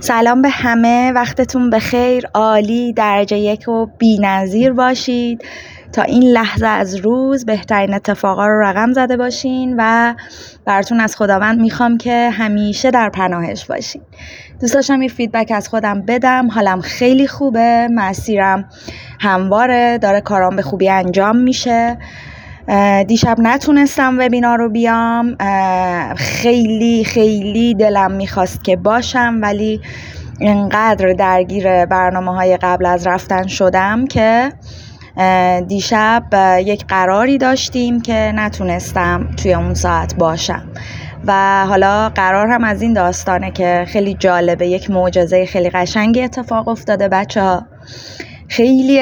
سلام به همه، وقتتون بخیر، عالی، درجه 1 و بی‌نظیر باشید. تا این لحظه از روز بهترین اتفاقا رو رقم زده باشین و براتون از خداوند میخوام که همیشه در پناهش باشین. دوست داشتم یه فیدبک از خودم بدم. حالم خیلی خوبه، مسیرم همواره، داره کارام به خوبی انجام میشه. دیشب نتونستم وبینار رو بیام، خیلی خیلی دلم میخواست که باشم، ولی اینقدر درگیر برنامه‌های قبل از رفتن شدم که دیشب یک قراری داشتیم که نتونستم توی اون ساعت باشم. و حالا قرار هم از این داستانه که خیلی جالبه، یک معجزه خیلی قشنگی اتفاق افتاده بچه‌ها. خیلی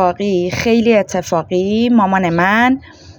اتفاقی مامان من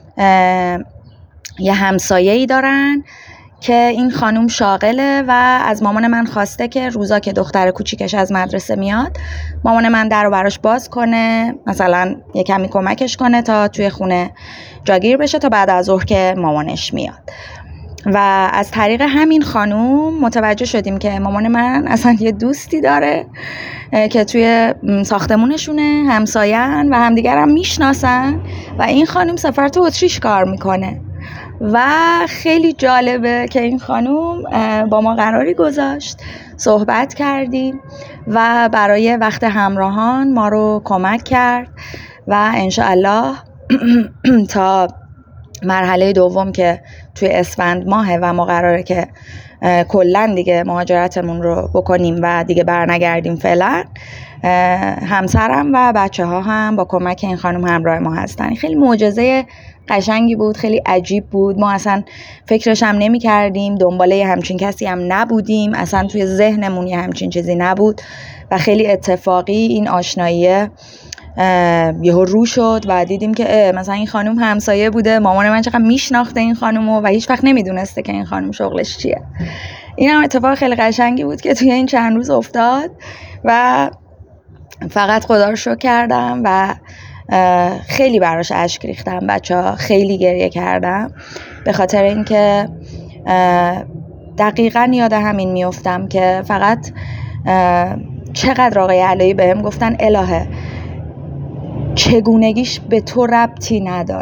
یه همسایه‌ای دارن که این خانوم شاغله و از مامان من خواسته که روزا که دختر کوچیکش از مدرسه میاد مامان من در رو براش باز کنه، مثلا یه کمی کمکش کنه تا توی خونه جاگیر بشه تا بعد از ظهر که مامانش میاد. و از طریق همین خانوم متوجه شدیم که مامان من اصلا یه دوستی داره که توی ساختمونشونه، همساین و همدیگر هم میشناسن و این خانوم سفر تو اتریش کار میکنه و خیلی جالبه که این خانوم با ما قراری گذاشت، صحبت کردیم و برای وقت همراهان ما رو کمک کرد و انشاءالله تا مرحله دوم که توی اسفند ماهه و ما قراره که کلن دیگه مهاجرتمون رو بکنیم و دیگه برنگردیم فعلا، همسرم و بچه ها هم با کمک این خانم همراه ما هستن. خیلی معجزه قشنگی بود، خیلی عجیب بود. ما اصلا فکرش هم نمی کردیم، دنباله همچین کسی هم نبودیم، اصلا توی ذهنمون یه همچین چیزی نبود و خیلی اتفاقی این آشناییه یهو رو شد و دیدیم که مثلا این خانم همسایه بوده، مامان من چقدر میشناخته این خانومو و هیچ وقت نمیدونسته که این خانم شغلش چیه. این هم اتفاق خیلی قشنگی بود که توی این چند روز افتاد و فقط خدا رو شکر کردم و خیلی براش اشک ریختم بچه‌ها، خیلی گریه کردم به خاطر اینکه دقیقاً یاد همین میافتم که فقط چقدر آقای علایی بهم گفتن الهه چگونگیش به تو ربطی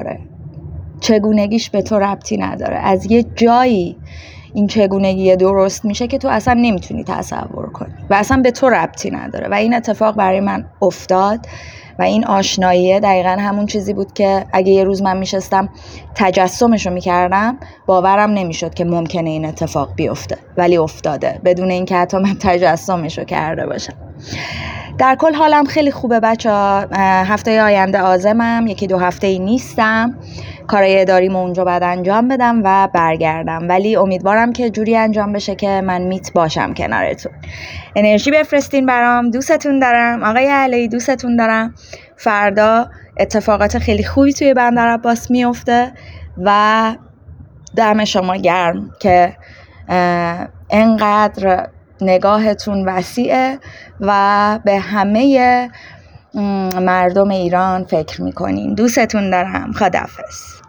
نداره، از یه جایی این چگونگی درست میشه که تو اصلا نمیتونی تصور کنی و اصلا به تو ربطی نداره و این اتفاق برای من افتاد و این آشناییه دقیقا همون چیزی بود که اگه یه روز من میشستم تجسمشو میکردم باورم نمیشد که ممکنه این اتفاق بیفته، ولی افتاده بدون اینکه حتی من تجسمشو کرده باشم. در کل حالم خیلی خوبه بچه‌ها. هفته آینده عازمم، 1-2 هفته‌ای نیستم، کارهای اداریمو اونجا بعد انجام بدم و برگردم، ولی امیدوارم که جوری انجام بشه که من میت باشم کنارتون. انرژی بفرستین برام، دوستتون دارم. آقای علایی دوستتون دارم. فردا اتفاقات خیلی خوبی توی بندر عباس میفته و دم شما گرم که انقدر نگاهتون وسیعه و به همه مردم ایران فکر میکنین. دوستتون دارم. خداحافظ.